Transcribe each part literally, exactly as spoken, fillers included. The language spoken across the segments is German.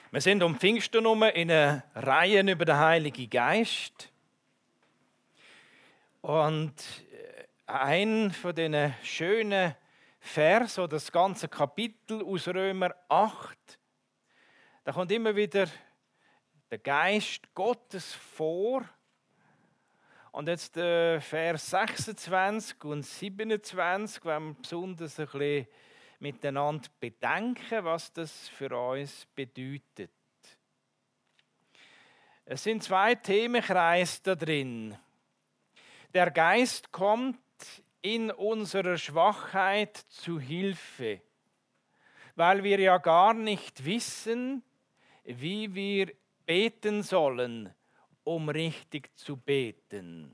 Wir sind um Pfingsten herum in einer Reihe über den Heiligen Geist. Und ein von diesen schönen Vers oder das ganze Kapitel aus Römer acht, da kommt immer wieder der Geist Gottes vor. Und jetzt der Vers sechsundzwanzig und siebenundzwanzig, wenn wir besonders ein bisschen miteinander bedenken, was das für uns bedeutet. Es sind zwei Themenkreise da drin. Der Geist kommt in unserer Schwachheit zu Hilfe, weil wir ja gar nicht wissen, wie wir beten sollen, um richtig zu beten.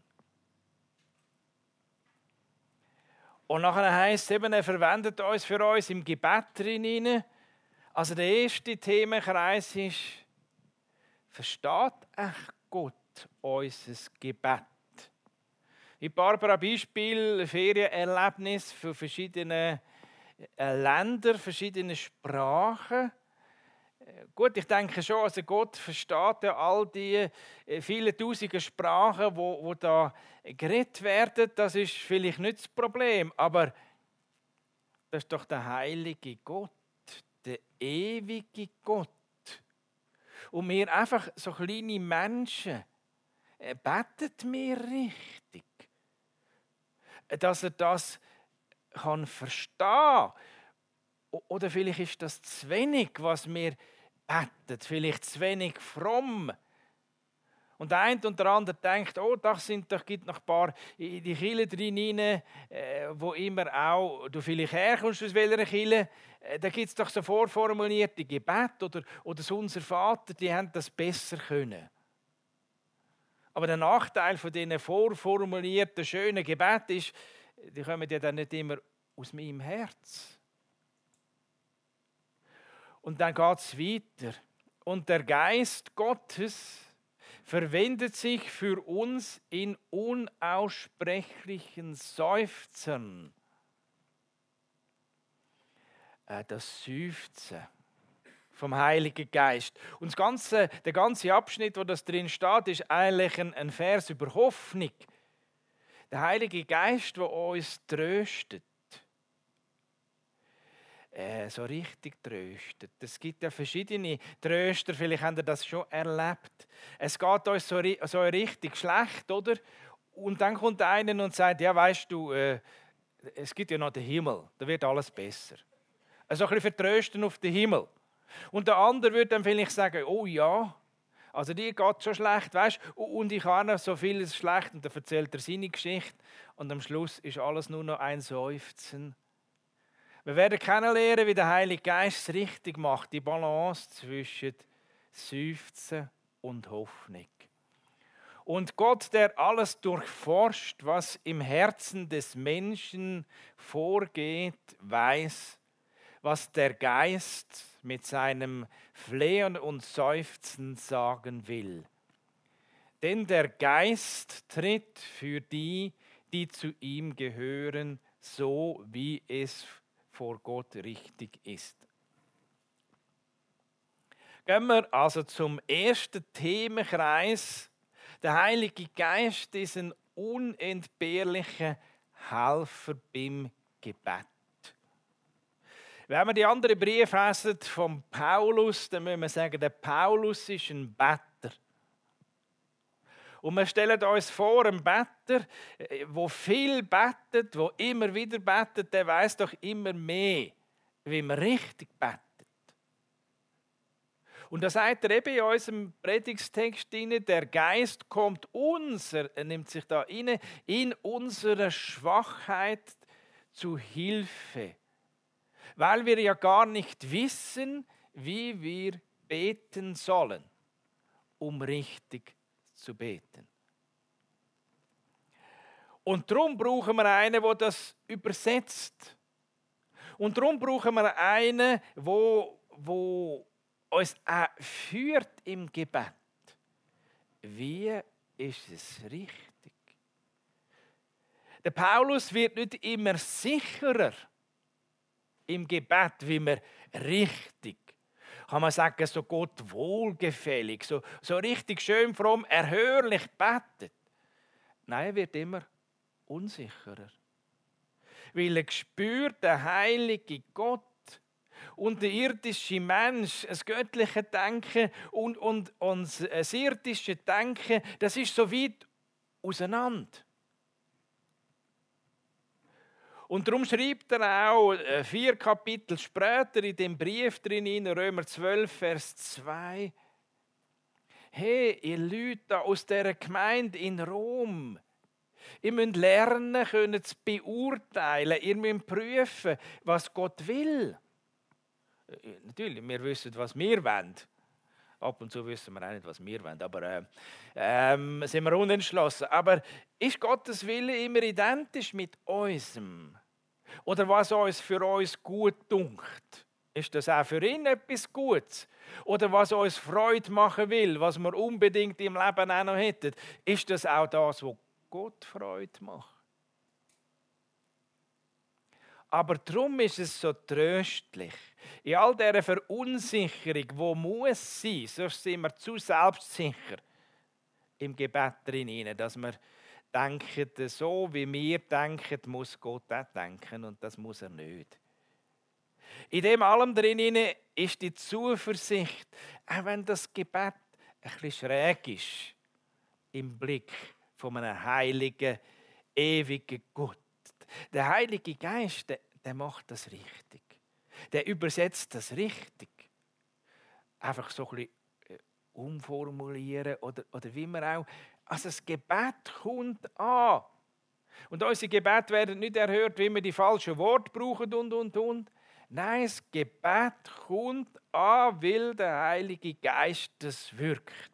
Und nachher heisst es eben, er verwendet uns für uns im Gebet drin. Also der erste Themenkreis ist, versteht echt Gott unser Gebet? Wie Barbara Beispiel, Ferienerlebnis für verschiedene Länder, verschiedene Sprachen. Gut, ich denke schon, also Gott versteht ja all die vielen tausenden Sprachen, wo, wo da geredet werden. Das ist vielleicht nicht das Problem, aber das ist doch der heilige Gott, der ewige Gott. Und wir einfach so kleine Menschen, betet mir richtig, dass er das kann verstehen. Oder vielleicht ist das zu wenig, was wir beten, vielleicht zu wenig fromm. Und der eine und der andere denkt, oh, das sind doch, gibt noch ein paar in die Kirche drin, äh, wo immer auch du vielleicht herkommst aus welcher Kirche, äh, da gibt es doch so vorformulierte Gebete oder, oder das Unser Vater, die haben das besser können. Aber der Nachteil von diesen vorformulierten, schönen Gebeten ist, die kommen ja dann nicht immer aus meinem Herz. Und dann geht es weiter. Und der Geist Gottes verwendet sich für uns in unaussprechlichen Seufzern. Das Seufzen vom Heiligen Geist. Und das ganze, der ganze Abschnitt, wo das drin steht, ist eigentlich ein, ein Vers über Hoffnung. Der Heilige Geist, der uns tröstet. Äh, so richtig tröstet. Es gibt ja verschiedene Tröster, vielleicht habt ihr das schon erlebt. Es geht uns so, so richtig schlecht, oder? Und dann kommt einer und sagt, ja, weißt du, äh, es gibt ja noch den Himmel, da wird alles besser. Also ein bisschen vertrösten auf den Himmel. Und der andere würde dann vielleicht sagen, oh ja, also dir geht es schon schlecht, weißt du, und ich habe noch so vieles schlecht. Und dann erzählt er seine Geschichte und am Schluss ist alles nur noch ein Seufzen. Wir werden kennenlernen, wie der Heilige Geist es richtig macht, die Balance zwischen Seufzen und Hoffnung. Und Gott, der alles durchforscht, was im Herzen des Menschen vorgeht, weiß, was der Geist mit seinem Flehen und Seufzen sagen will. Denn der Geist tritt für die, die zu ihm gehören, so wie es vor Gott richtig ist. Gehen wir also zum ersten Themenkreis. Der Heilige Geist ist ein unentbehrlicher Helfer beim Gebet. Wenn wir die anderen Briefe lesen von Paulus, dann müssen wir sagen, der Paulus ist ein Better. Und wir stellen uns vor, ein Better, der viel betet, der immer wieder betet, der weiß doch immer mehr, wie man richtig betet. Und da sagt er eben in unserem Predigtext hinein, der Geist kommt uns, er nimmt sich da rein, in unserer Schwachheit zu Hilfe. Weil wir ja gar nicht wissen, wie wir beten sollen, um richtig zu zu beten. Und darum brauchen wir einen, der das übersetzt. Und darum brauchen wir einen, der, der uns auch führt im Gebet. Wie ist es richtig? Der Paulus wird nicht immer sicherer im Gebet, wie man richtig kann man sagen, so Gott wohlgefällig, so, so richtig schön fromm, erhörlich betet. Nein, er wird immer unsicherer. Weil er spürt, der heilige Gott und der irdische Mensch, das göttliche Denken und, und, und das irdische Denken, das ist so weit auseinander. Und darum schreibt er auch vier Kapitel später in dem Brief drin, in Römer zwölf, Vers zwei, hey, ihr Leute aus dieser Gemeinde in Rom, ihr müsst lernen können zu beurteilen, ihr müsst prüfen, was Gott will. Natürlich, wir wissen, was wir wollen. Ab und zu wissen wir auch nicht, was wir wollen, aber äh, ähm, sind wir unentschlossen. Aber ist Gottes Wille immer identisch mit unserem? Oder was uns für uns gut dunkt? Ist das auch für ihn etwas Gutes? Oder was uns Freude machen will, was wir unbedingt im Leben auch noch hätten? Ist das auch das, was Gott Freude macht? Aber darum ist es so tröstlich. In all dieser Verunsicherung, die muss sein, sonst sind wir zu selbstsicher im Gebet drin, dass wir denken, so wie wir denken, muss Gott auch denken und das muss er nicht. In dem allem drin ist die Zuversicht, auch wenn das Gebet ein bisschen schräg ist, im Blick von einem heiligen, ewigen Gott. Der Heilige Geist, der, der macht das richtig. Der übersetzt das richtig. Einfach so ein bisschen umformulieren oder, oder wie man auch. Also das Gebet kommt an. Und unsere Gebete werden nicht erhört, wie wir die falschen Worte brauchen und, und, und. Nein, das Gebet kommt an, weil der Heilige Geist das wirkt.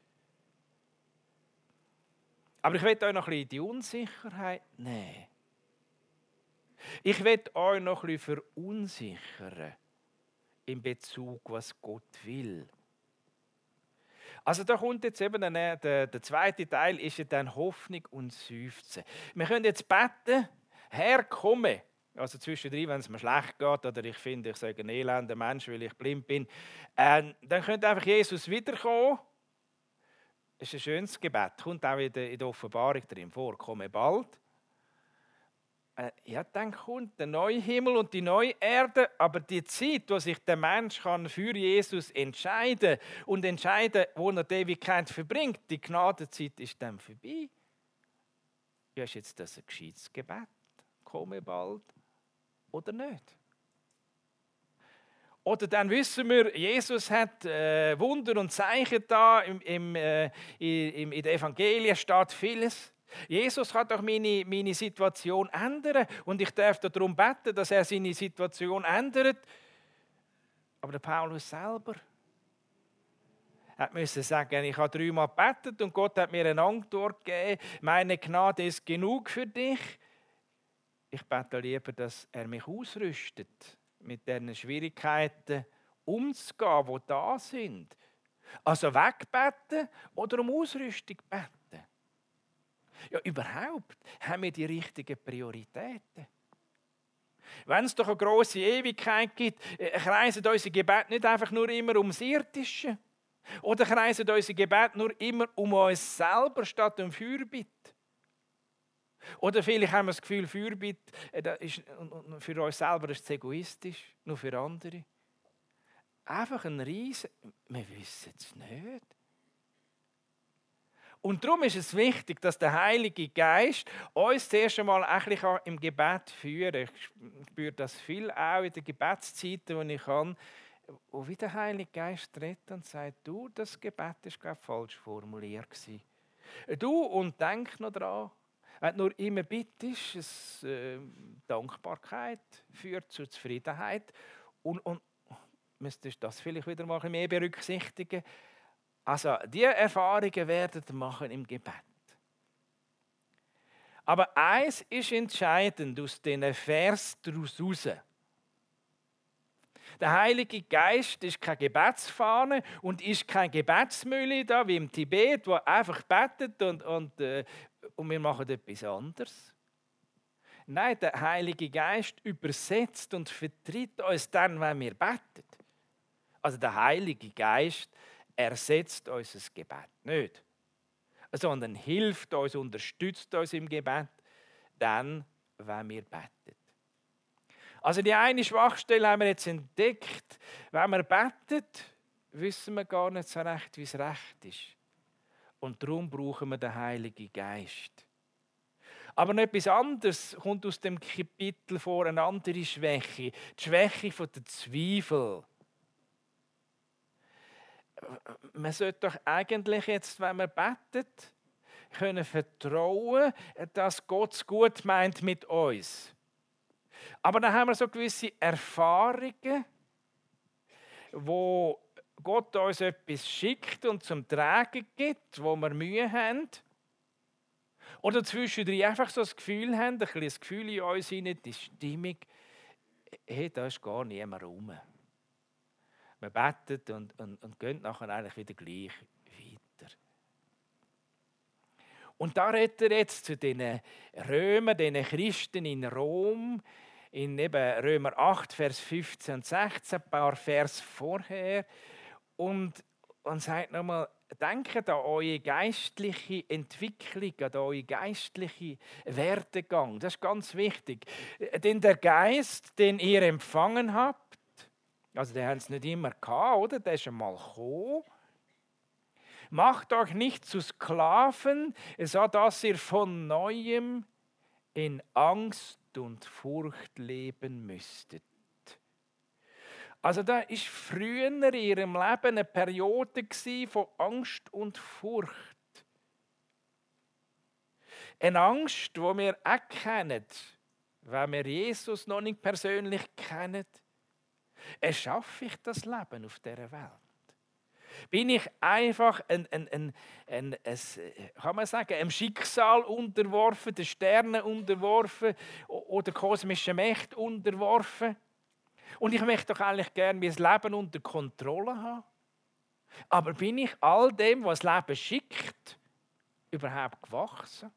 Aber ich will euch noch ein bisschen die Unsicherheit nehmen. Ich will euch noch ein bisschen verunsichern in Bezug, was Gott will. Also da kommt jetzt eben der, der, der zweite Teil, ist ja dann Hoffnung und Seufzen. Wir können jetzt beten, Herr, komme. Also zwischendrin, wenn es mir schlecht geht oder ich finde, ich sage ein elender Mensch, weil ich blind bin, äh, dann könnte einfach Jesus wiederkommen. Das ist ein schönes Gebet, kommt auch in der, in der Offenbarung drin vor, komme bald. Äh, ja, dann kommt der neue Himmel und die neue Erde, aber die Zeit, wo sich der Mensch kann für Jesus entscheiden und entscheiden, wo er die Ewigkeit verbringt, die Gnadenzeit ist dann vorbei. Ja, ist jetzt das ein gescheites Gebet? Komme bald oder nicht? Oder dann wissen wir, Jesus hat äh, Wunder und Zeichen da, im, im, äh, im, in den Evangelien steht vieles. Jesus kann doch meine, meine Situation ändern und ich darf darum beten, dass er seine Situation ändert. Aber der Paulus selber hat müssen sagen, ich habe dreimal gebetet und Gott hat mir eine Antwort gegeben, meine Gnade ist genug für dich. Ich bete lieber, dass er mich ausrüstet, mit diesen Schwierigkeiten umzugehen, die da sind. Also wegbeten oder um Ausrüstung beten. Ja, überhaupt haben wir die richtigen Prioritäten. Wenn es doch eine grosse Ewigkeit gibt, kreisen unsere Gebete nicht einfach nur immer ums Irdische. Oder kreisen unsere Gebete nur immer um uns selber statt um Fürbitte. Oder vielleicht haben wir das Gefühl, Fürbitte ist für uns selber ist es egoistisch, nur für andere. Einfach ein Riesen, wir wissen es nicht. Und darum ist es wichtig, dass der Heilige Geist uns zuerst einmal ein bisschen im Gebet führen kann. Ich spüre das viel auch in den Gebetszeiten, wo ich kann, wo wie der Heilige Geist redet und sagt, du, das Gebet ist gerade falsch formuliert gewesen. Du, und denk noch dran, wenn du nur immer bittest, es, äh, Dankbarkeit führt zur Zufriedenheit und, und müsstest das vielleicht wieder mal ein bisschen mehr berücksichtigen. Also, diese Erfahrungen werden wir machen im Gebet. Aber eins ist entscheidend aus diesen Vers daraus raus. Der Heilige Geist ist keine Gebetsfahne und ist kein Gebetsmühle da wie im Tibet, wo einfach betet und, und, äh, und wir machen etwas anderes. Nein, der Heilige Geist übersetzt und vertritt uns dann, wenn wir beten. Also der Heilige Geist ersetzt unser Gebet nicht, sondern hilft uns, unterstützt uns im Gebet, dann, wenn wir beten. Also die eine Schwachstelle haben wir jetzt entdeckt. Wenn wir beten, wissen wir gar nicht so recht, wie es recht ist. Und darum brauchen wir den Heiligen Geist. Aber noch etwas anderes kommt aus dem Kapitel vor, eine andere Schwäche. Die Schwäche von der Zweifel. Man sollte doch eigentlich jetzt, wenn man betet, können vertrauen, dass Gott es gut meint mit uns. Aber dann haben wir so gewisse Erfahrungen, wo Gott uns etwas schickt und zum Tragen gibt, wo wir Mühe haben. Oder zwischendurch einfach so das Gefühl haben, ein bisschen das Gefühl in uns hinein, die Stimmung, hey, da ist gar niemand rum. Wir beten und, und, und gehen nachher eigentlich wieder gleich weiter. Und da redet er jetzt zu den Römern, den Christen in Rom, in eben Römer acht, Vers fünfzehn und sechzehn, ein paar Vers vorher. Und, und sagt nochmal, denkt an eure geistliche Entwicklung, an euren geistlichen Werdegang. Das ist ganz wichtig. Denn der Geist, den ihr empfangen habt, also den haben es nicht immer gehabt, oder? Der ist einmal gekommen. Macht euch nicht zu Sklaven, so dass ihr von Neuem in Angst und Furcht leben müsstet. Also da ist früher in ihrem Leben eine Periode von Angst und Furcht. Eine Angst, die wir auch kennen, wenn wir Jesus noch nicht persönlich kennen. Erschaffe ich das Leben auf dieser Welt? Bin ich einfach ein, ein, ein, ein, ein, kann man sagen, einem Schicksal unterworfen, den Sternen unterworfen oder kosmischen Mächten unterworfen? Und ich möchte doch eigentlich gerne mein Leben unter Kontrolle haben. Aber bin ich all dem, was das Leben schickt, überhaupt gewachsen?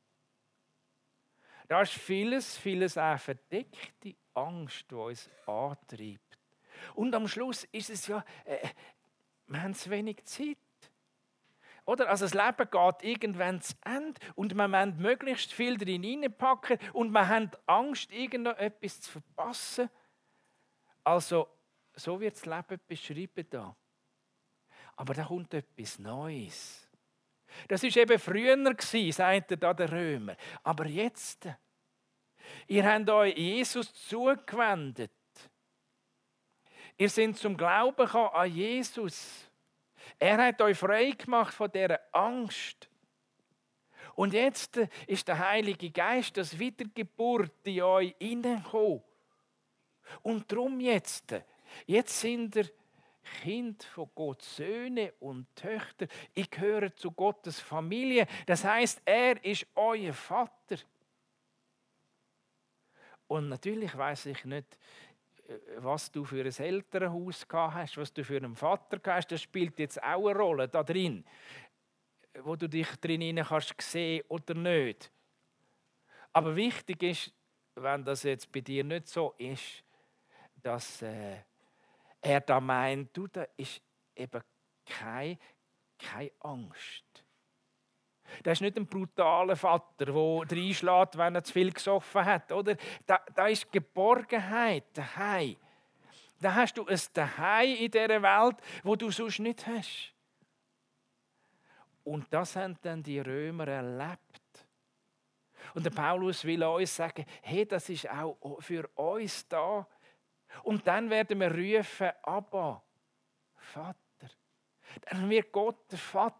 Da ist vieles, vieles auch verdeckte Angst, die uns antreibt. Und am Schluss ist es ja, äh, wir haben zu wenig Zeit. Oder? Also das Leben geht irgendwann zu Ende und man möchte möglichst viel drin hineinpacken und man hat Angst, irgendetwas zu verpassen. Also, so wird das Leben beschrieben da. Aber da kommt etwas Neues. Das war eben früher, sagt er da der Römer. Aber jetzt, ihr habt euch Jesus zugewendet. Ihr seid zum Glauben gekommen an Jesus. Er hat euch frei gemacht von dieser Angst. Und jetzt ist der Heilige Geist, das Wiedergeburt in euch hineingekommen. Und darum jetzt, jetzt sind ihr Kind von Gott, Söhne und Töchter. Ich gehöre zu Gottes Familie. Das heißt, er ist euer Vater. Und natürlich weiß ich nicht, was du für ein Elternhaus gehabt hast, was du für einen Vater gehabt hast. Das spielt jetzt auch eine Rolle da drin, wo du dich drin kannst sehen oder nicht. Aber wichtig ist, wenn das jetzt bei dir nicht so ist, dass äh, er da meint, du, da ist eben keine, keine Angst. Das ist nicht ein brutaler Vater, der reinschlägt, wenn er zu viel gesoffen hat. Oder? Da, da ist Geborgenheit, daheim. Da hast du ein Daheim in dieser Welt, wo du sonst nicht hast. Und das haben dann die Römer erlebt. Und der Paulus will uns sagen, hey, das ist auch für uns da. Und dann werden wir rufen, Abba, Vater. Dann wird Gott der Vater.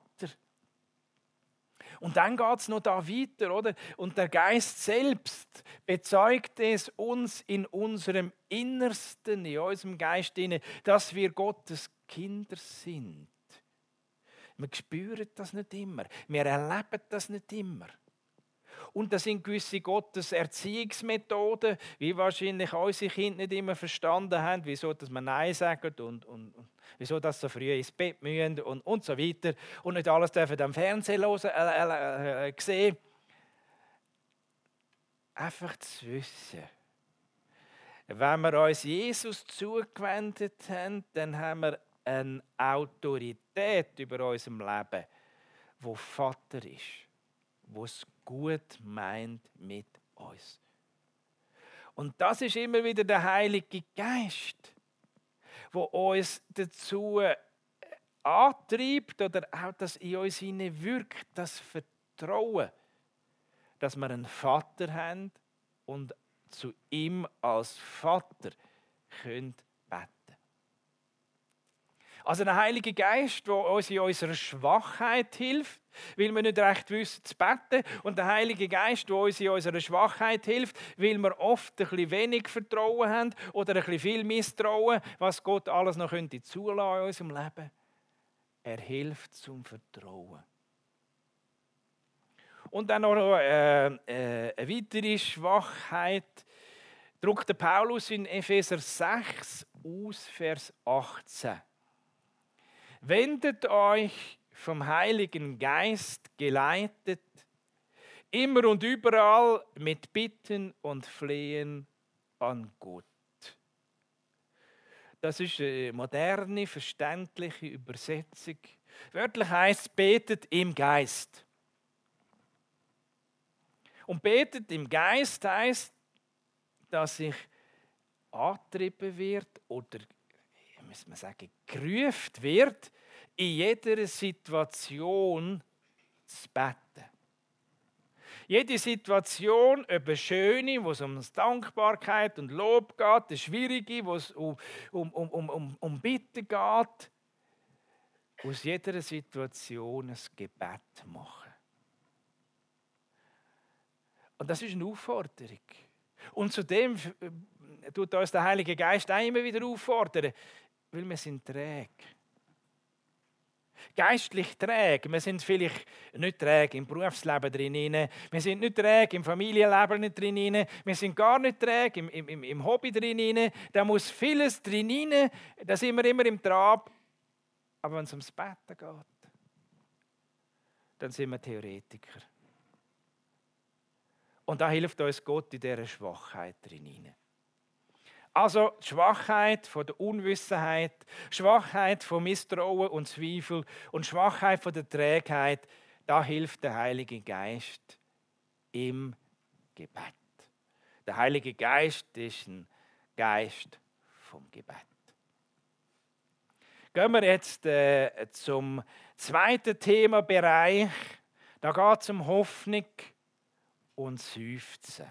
Und dann geht es noch da weiter, oder? Und der Geist selbst bezeugt es uns in unserem Innersten, in unserem Geist, dass wir Gottes Kinder sind. Wir spüren das nicht immer. Wir erleben das nicht immer. Und das sind gewisse Gottes Erziehungsmethoden, wie wahrscheinlich unsere Kinder nicht immer verstanden haben, wieso dass man Nein sagt und, und, und wieso dass sie so früh ins Bett müssen und, und so weiter. Und nicht alles dürfen am Fernsehen hören, äh, äh, äh, sehen. Einfach zu wissen, Wenn wir uns Jesus zugewendet haben, dann haben wir eine Autorität über unserem Leben, wo Vater ist, wo es gut meint mit uns. Und das ist immer wieder der Heilige Geist, wo uns dazu antreibt oder auch das in uns wirkt, das Vertrauen, dass wir einen Vater haben und zu ihm als Vater können beten. Also der Heilige Geist, der uns in unserer Schwachheit hilft, weil wir nicht recht wissen zu beten. Und der Heilige Geist, der uns in unserer Schwachheit hilft, weil wir oft ein bisschen wenig Vertrauen haben oder ein bisschen viel Misstrauen, was Gott alles noch könnte zulassen in unserem Leben. Er hilft zum Vertrauen. Und dann noch äh, äh, eine weitere Schwachheit drückt der Paulus in Epheser sechs aus, Vers achtzehn. Wendet euch vom Heiligen Geist geleitet, immer und überall mit Bitten und Flehen an Gott. Das ist eine moderne, verständliche Übersetzung. Wörtlich heißt, betet im Geist. Und betet im Geist heißt, dass ich angetrieben wird oder, muss man sagen, gerufen wird, in jeder Situation zu beten. Jede Situation, ob eine schöne, wo es um Dankbarkeit und Lob geht, eine schwierige, wo es um, um, um, um, um Bitten geht, aus jeder Situation ein Gebet machen. Und das ist eine Aufforderung. Und zudem tut uns der Heilige Geist auch immer wieder auffordern, weil wir sind träge. Geistlich träge. Wir sind vielleicht nicht träge im Berufsleben drin, wir sind nicht träge im Familienleben drin, wir sind gar nicht träge im, im, im Hobby drin. Da muss vieles drin, da sind wir immer im Trab. Aber wenn es ums Betten geht, dann sind wir Theoretiker. Und da hilft uns Gott in dieser Schwachheit drin. Also die Schwachheit von der Unwissenheit, Schwachheit von Misstrauen und Zweifel und Schwachheit von der Trägheit, da hilft der Heilige Geist im Gebet. Der Heilige Geist ist ein Geist vom Gebet. Gehen wir jetzt äh, zum zweiten Themenbereich. Da geht es um Hoffnung und Seufzen.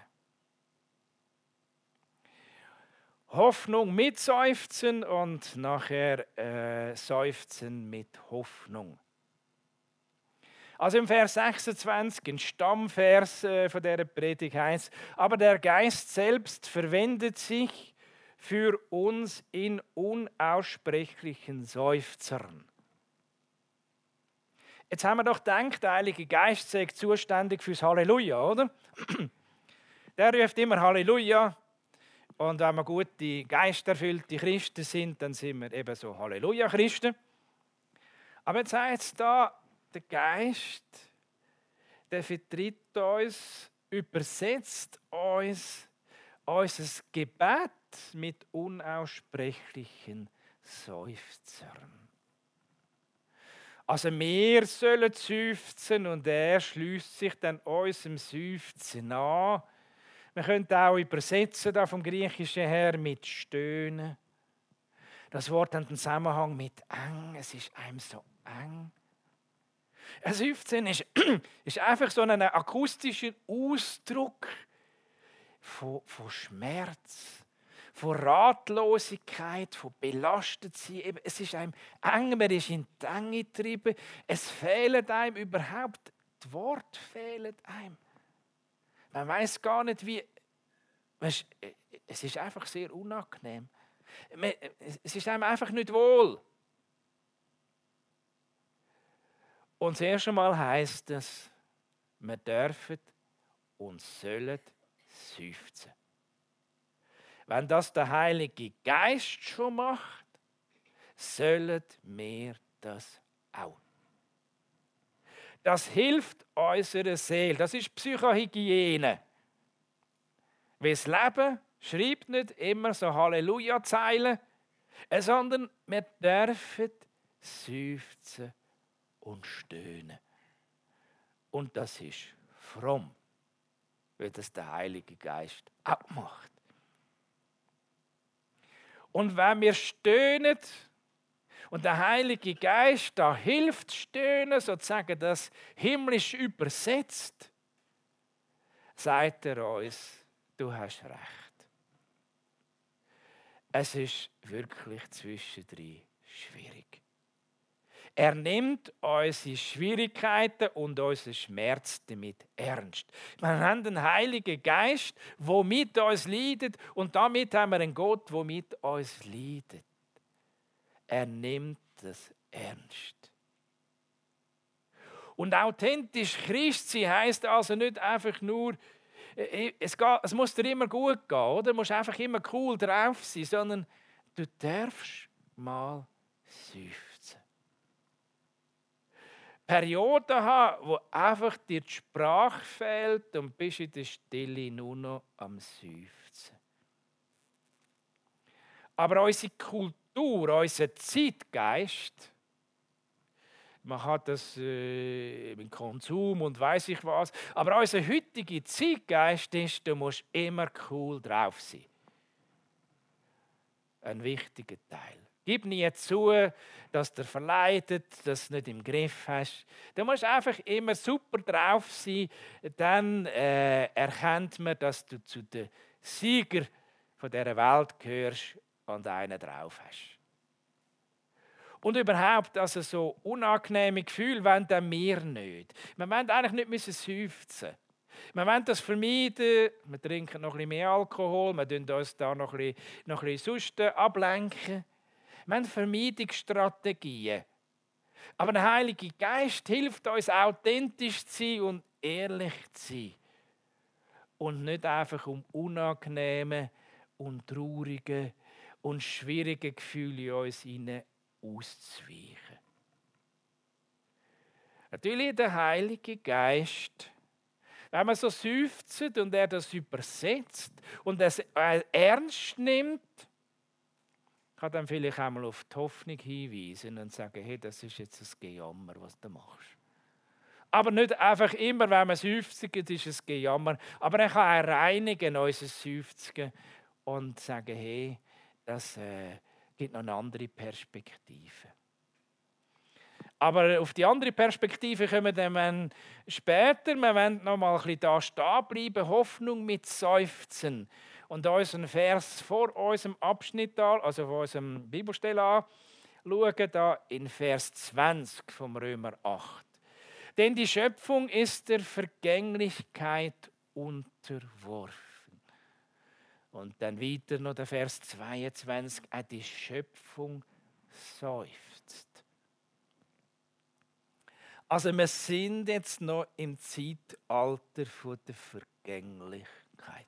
Hoffnung mit Seufzen und nachher äh, Seufzen mit Hoffnung. Also im Vers sechsundzwanzig, ein Stammvers äh, von dieser Predigt heißt: Aber der Geist selbst verwendet sich für uns in unaussprechlichen Seufzern. Jetzt haben wir doch gedacht, der Heilige Geist sei zuständig fürs Halleluja, oder? Der ruft immer Halleluja. Und wenn wir gute, geisterfüllte Christen sind, dann sind wir eben so Halleluja-Christen. Aber jetzt heißt es da, der Geist, der vertritt uns, übersetzt uns, unser Gebet mit unaussprechlichen Seufzern. Also wir sollen seufzen und er schließt sich dann unserem Seufzen an. Wir können auch übersetzen da vom Griechischen her mit Stöhnen. Das Wort hat einen Zusammenhang mit eng. Es ist einem so eng. Ein Seufzen ist, ist einfach so ein akustischer Ausdruck von, von Schmerz, von Ratlosigkeit, von Belastetsein. Es ist einem eng, man ist in die Enge getrieben. Es fehlen einem überhaupt, die Worte fehlen einem. Man weiß gar nicht, wie. Es ist einfach sehr unangenehm. Es ist einem einfach nicht wohl. Und das erste Mal heisst es, wir dürfen und sollen seufzen. Wenn das der Heilige Geist schon macht, sollen wir das auch. Das hilft unserer Seele. Das ist Psychohygiene. Weil das Leben schreibt nicht immer so Halleluja-Zeilen, sondern wir dürfen seufzen und stöhnen. Und das ist fromm, weil das der Heilige Geist auch macht. Und wenn wir stöhnen und der Heilige Geist da hilft stöhnen, sozusagen das himmlisch übersetzt, sagt er uns, du hast recht. Es ist wirklich zwischendrin schwierig. Er nimmt unsere Schwierigkeiten und unseren Schmerz damit ernst. Wir haben einen Heiligen Geist, der mit uns leidet, und damit haben wir einen Gott, der mit uns leidet. Er nimmt das ernst. Und authentisch Christ sein heisst also nicht einfach nur, es, geht, es muss dir immer gut gehen, oder? Du musst einfach immer cool drauf sein, sondern du darfst mal seufzen. Perioden haben, wo einfach dir die Sprache fehlt und bist in der Stille nur noch am Seufzen. Aber unsere Kultur, unser Zeitgeist, man hat das äh, im Konsum und weiß ich was, aber unser heutiger Zeitgeist ist, du musst immer cool drauf sein. Ein wichtiger Teil. Gib nie zu, dass du verleidet, dass du nicht im Griff hast. Du musst einfach immer super drauf sein. Dann äh, erkennt man, dass du zu den Siegern dieser Welt gehörst und einen drauf hast. Und überhaupt, also so unangenehme Gefühle wollen dann wir nicht. Wir wollen eigentlich nicht seufzen. Wir wollen das vermeiden. Wir trinken noch ein bisschen mehr Alkohol. Wir tun uns da noch ein bisschen, noch ein bisschen sonst ablenken. Wir haben Vermeidungsstrategien. Aber der Heilige Geist hilft uns, authentisch zu sein und ehrlich zu sein. Und nicht einfach um unangenehme und traurige und schwierige Gefühle in uns hinein auszuweichen. Natürlich der Heilige Geist, wenn man so seufzt und er das übersetzt und es ernst nimmt, kann dann vielleicht einmal auf die Hoffnung hinweisen und sagen, hey, das ist jetzt ein Gejammer, was du machst. Aber nicht einfach immer, wenn man seufzt, ist es Gejammer. Aber er kann auch reinigen, unser Seufzen, und sagen, hey, das äh, gibt noch eine andere Perspektive. Aber auf die andere Perspektive kommen wir dann später. Wir wollen noch mal ein bisschen da stehen bleiben, Hoffnung mit Seufzen. Und unseren Vers vor unserem Abschnitt, also vor unserem Bibelstelle anschauen, da in Vers zwanzig vom Römer acht. Denn die Schöpfung ist der Vergänglichkeit unterworfen. Und dann weiter noch der Vers zweiundzwanzig, auch die Schöpfung seufzt. Also wir sind jetzt noch im Zeitalter der Vergänglichkeit.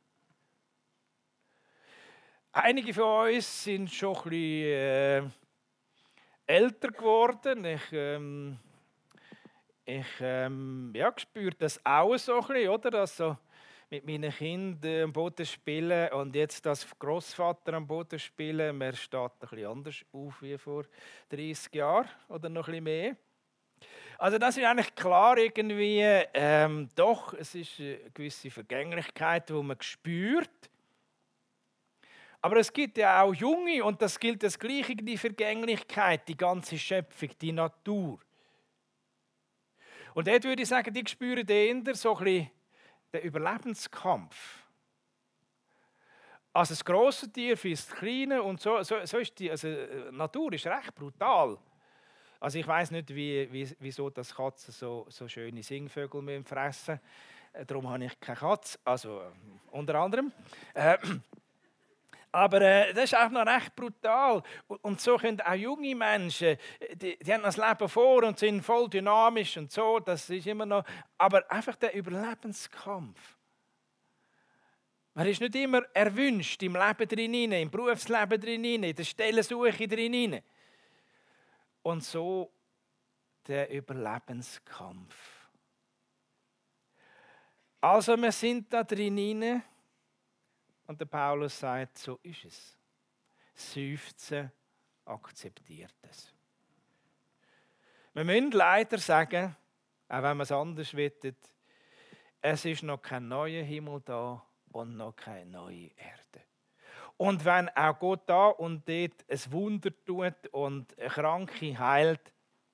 Einige von uns sind schon ein bisschen äh, älter geworden. Ich, ähm, ich ähm, ja, spüre das auch so ein bisschen, oder? Also mit meinen Kindern am Boden spielen und jetzt als Großvater am Boden spielen, man steht ein bisschen anders auf wie vor dreißig Jahren oder noch ein bisschen mehr. Also das ist eigentlich klar irgendwie, ähm, doch, es ist eine gewisse Vergänglichkeit, die man spürt. Aber es gibt ja auch Junge, und das gilt das Gleiche, die Vergänglichkeit, die ganze Schöpfung, die Natur. Und dort würde ich sagen, die spüren eher so ein bisschen den Überlebenskampf. Also das grosse Tier für das Kleine und so, so, so ist die also Natur ist recht brutal. Also ich weiss nicht, wie, wie, wieso das Katzen so, so schöne Singvögel müssen fressen. Darum habe ich keine Katze, also unter anderem. Äh, Aber äh, das ist auch noch recht brutal. Und so können auch junge Menschen, die, die haben das Leben vor und sind voll dynamisch und so, das ist immer noch, aber einfach der Überlebenskampf. Man ist nicht immer erwünscht im Leben drin, im Berufsleben drin, in der Stellensuche drin. Und so der Überlebenskampf. Also wir sind da drin. Und der Paulus sagt, so ist es. Seufzen akzeptiert es. Wir müssen leider sagen, auch wenn man es anders wettet, es ist noch kein neuer Himmel da und noch keine neue Erde. Und wenn auch Gott da und dort ein Wunder tut und Kranke heilt,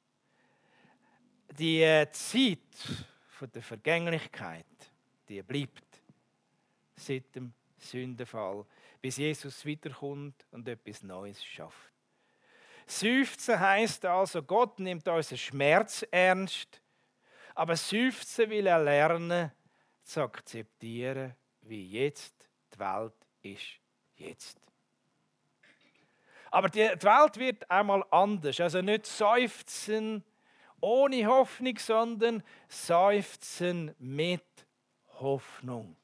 die Zeit von der Vergänglichkeit, die bleibt seit dem Sündenfall, bis Jesus wiederkommt und etwas Neues schafft. Seufzen heisst also, Gott nimmt unseren Schmerz ernst, aber Seufzen will er lernen, zu akzeptieren, wie jetzt die Welt ist. Jetzt. Aber die Welt wird einmal anders. Also nicht seufzen ohne Hoffnung, sondern seufzen mit Hoffnung.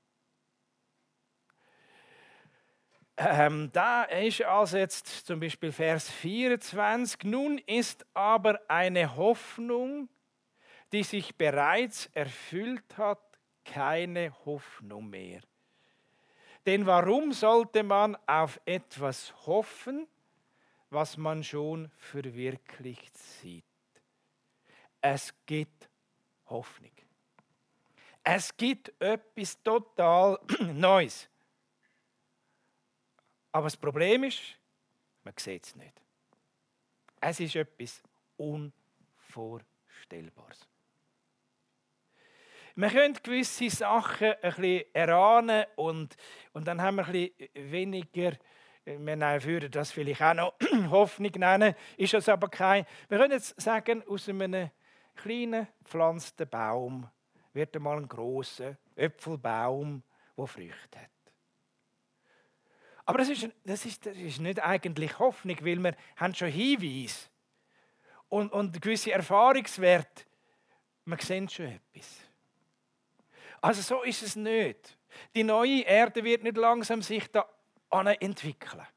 Ähm, da ist also jetzt zum Beispiel Vers vierundzwanzig. Nun ist aber eine Hoffnung, die sich bereits erfüllt hat, keine Hoffnung mehr. Denn warum sollte man auf etwas hoffen, was man schon verwirklicht sieht? Es gibt Hoffnung. Es gibt etwas total Neues. Aber das Problem ist, man sieht es nicht. Es ist etwas Unvorstellbares. Man könnte gewisse Sachen ein bisschen erahnen und, und dann haben wir ein bisschen weniger, wir würden das vielleicht auch noch Hoffnung nennen, ist das aber kein. Wir können jetzt sagen, aus einem kleinen gepflanzten Baum wird einmal ein grosser Äpfelbaum, der Früchte hat. Aber das ist, das, ist, das ist nicht eigentlich Hoffnung, weil wir haben schon Hinweise und, und gewisse Erfahrungswerte. Wir sehen schon etwas. Also so ist es nicht. Die neue Erde wird nicht langsam sich da entwickeln.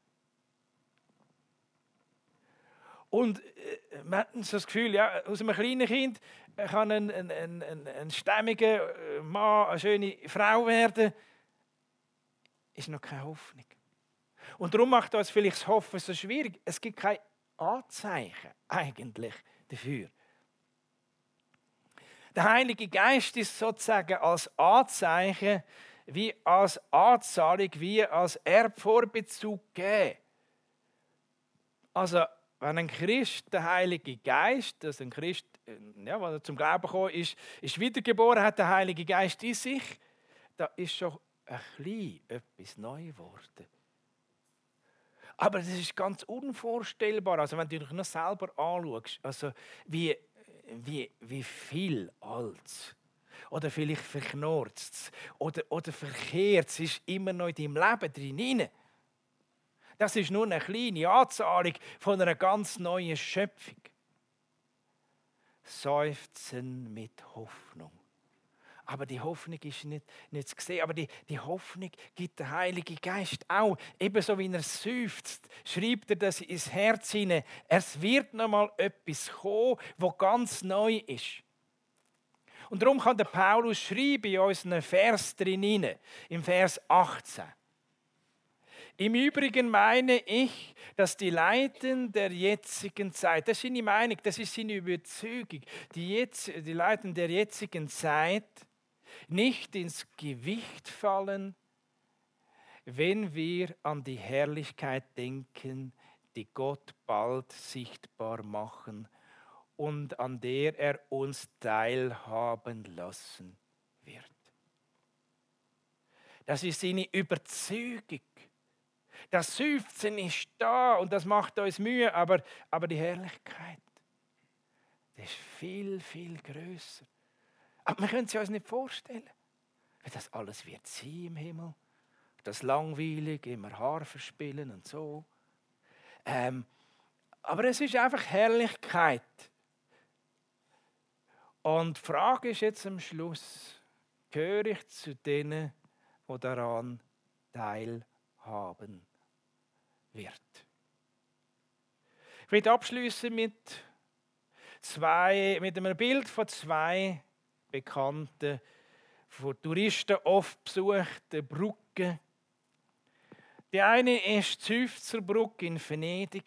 Und äh, man hat so das Gefühl, ja, aus einem kleinen Kind kann ein, ein, ein, ein stämmiger Mann, eine schöne Frau werden. Ist noch keine Hoffnung. Und darum macht uns vielleicht das Hoffen so schwierig. Es gibt kein Anzeichen eigentlich dafür. Der Heilige Geist ist sozusagen als Anzeichen, wie als Anzahlung, wie als Erbvorbezug gegeben. Also, wenn ein Christ den Heiligen Geist, also ein Christ, ja, wenn er zum Glauben gekommen ist, ist wiedergeboren, hat der Heilige Geist in sich, da ist schon ein bisschen etwas neu geworden. Aber das ist ganz unvorstellbar. Also, wenn du dich noch selber anschaust, also wie Wie, wie viel Altes oder vielleicht verknurzt oder, oder verkehrt ist immer noch in deinem Leben drin. Das ist nur eine kleine Anzahlung von einer ganz neuen Schöpfung. Seufzen mit Hoffnung. Aber die Hoffnung ist nicht, nicht zu sehen. Aber die, die Hoffnung gibt der Heilige Geist auch. Ebenso wie er seufzt, schreibt er das ins Herz hinein. Es wird noch mal etwas kommen, das ganz neu ist. Und darum kann der Paulus schreiben in unseren Vers drin, im Vers achtzehn. Im Übrigen meine ich, dass die Leiden der jetzigen Zeit, das ist seine Meinung, das ist seine Überzeugung, die, jetzt, die Leiden der jetzigen Zeit nicht ins Gewicht fallen, wenn wir an die Herrlichkeit denken, die Gott bald sichtbar machen und an der er uns teilhaben lassen wird. Das ist seine Überzeugung. Das Seufzen ist da und das macht uns Mühe, aber, aber die Herrlichkeit, das ist viel, viel grösser. Aber wir können es uns nicht vorstellen, wie das alles wird sein im Himmel. Das langweilig, immer Harfe spielen und so. Ähm, aber es ist einfach Herrlichkeit. Und die Frage ist jetzt am Schluss, gehöre ich zu denen, die daran teilhaben wird? Ich möchte abschließen mit, zwei, mit einem Bild von zwei bekannten, von Touristen oft besuchten Brücken Die eine ist die Seufzerbrücke in Venedig.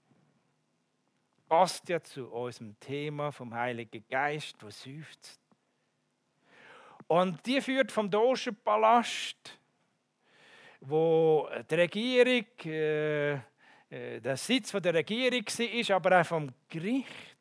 Passt ja zu unserem Thema vom Heiligen Geist, der seufzt. Und die führt vom Dogenpalast, wo die Regierung, äh, äh, der Sitz der Regierung war, aber auch vom Gericht,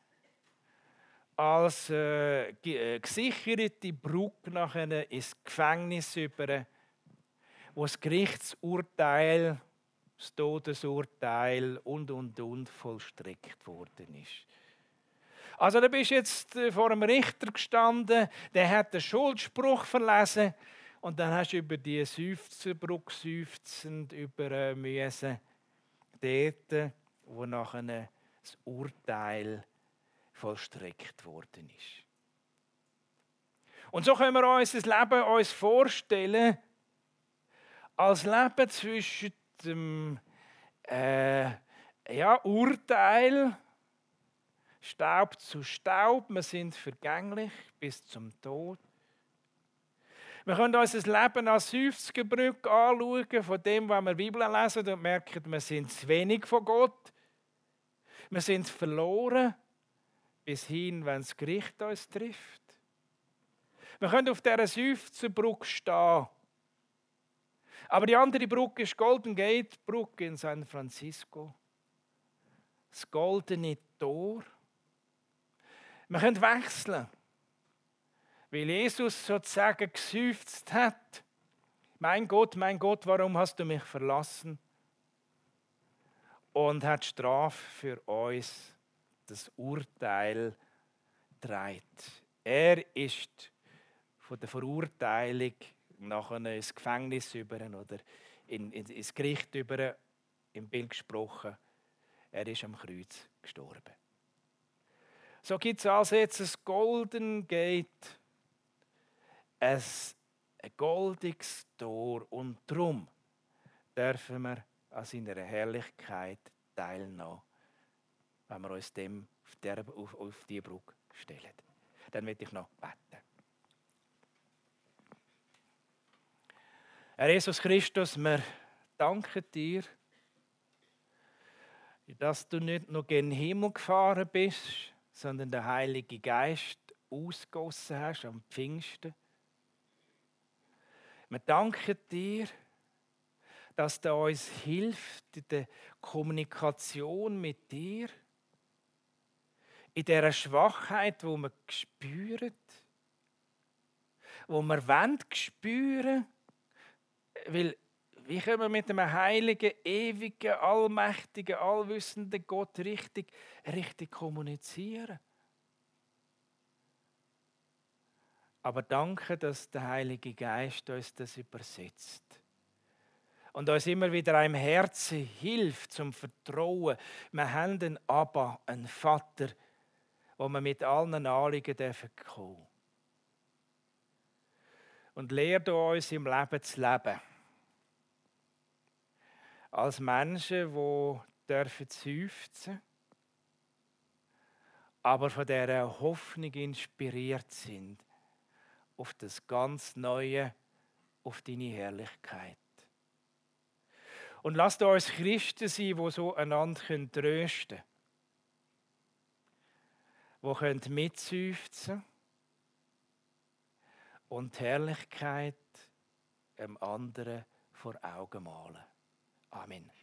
als äh, gesicherte Brücke nachher ins Gefängnis über, wo das Gerichtsurteil, das Todesurteil und und und vollstreckt worden ist. Also da bist du jetzt vor einem Richter gestanden, der hat den Schuldspruch verlesen und dann hast du über die Seufzerbrücke seufzend über müssen, dort, wo nachher das Urteil vollstreckt worden ist. Und so können wir uns das Leben uns vorstellen, als Leben zwischen dem äh, ja, Urteil, Staub zu Staub, wir sind vergänglich bis zum Tod. Wir können uns das Leben als Seufzerbrücke anschauen, von dem, was wir Bibel lesen und merken, wir sind zu wenig von Gott. Wir sind verloren, bis hin, wenn das Gericht uns trifft. Wir können auf dieser Seufzerbrücke stehen. Aber die andere Brücke ist die Golden Gate Brücke in San Francisco. Das goldene Tor. Wir können wechseln, weil Jesus sozusagen geseufzt hat. Mein Gott, mein Gott, warum hast du mich verlassen? Und hat Strafe für uns, das Urteil trägt. Er ist von der Verurteilung nachher ins Gefängnis über oder in, in, ins Gericht über, im Bild gesprochen. Er ist am Kreuz gestorben. So gibt es also jetzt ein Golden Gate, ein, ein goldiges Tor und darum dürfen wir an seiner Herrlichkeit teilnehmen, wenn wir uns dem auf, der, auf, auf die Brücke stellen. Dann möchte ich noch beten. Herr Jesus Christus, wir danken dir, dass du nicht nur gen Himmel gefahren bist, sondern den Heiligen Geist ausgegossen hast am Pfingsten. Wir danken dir, dass du uns hilft in der Kommunikation mit dir, in dieser Schwachheit, wo wir spüren, wo wir wollen spüren, weil wie können wir mit einem heiligen, ewigen, allmächtigen, allwissenden Gott richtig, richtig kommunizieren? Aber danke, dass der Heilige Geist uns das übersetzt. Und uns immer wieder einem Herzen hilft zum Vertrauen. Wir haben einen Abba, einen Vater, wo wir mit allen Anliegen dürfen kommen. Und lehrt uns im Leben zu leben. Als Menschen, die dürfen seufzen, aber von dieser Hoffnung inspiriert sind, auf das ganz Neue, auf deine Herrlichkeit. Und lasst uns Christen sein, die so einander trösten können, die mitseufzen und die Herrlichkeit dem anderen vor Augen malen. Amen.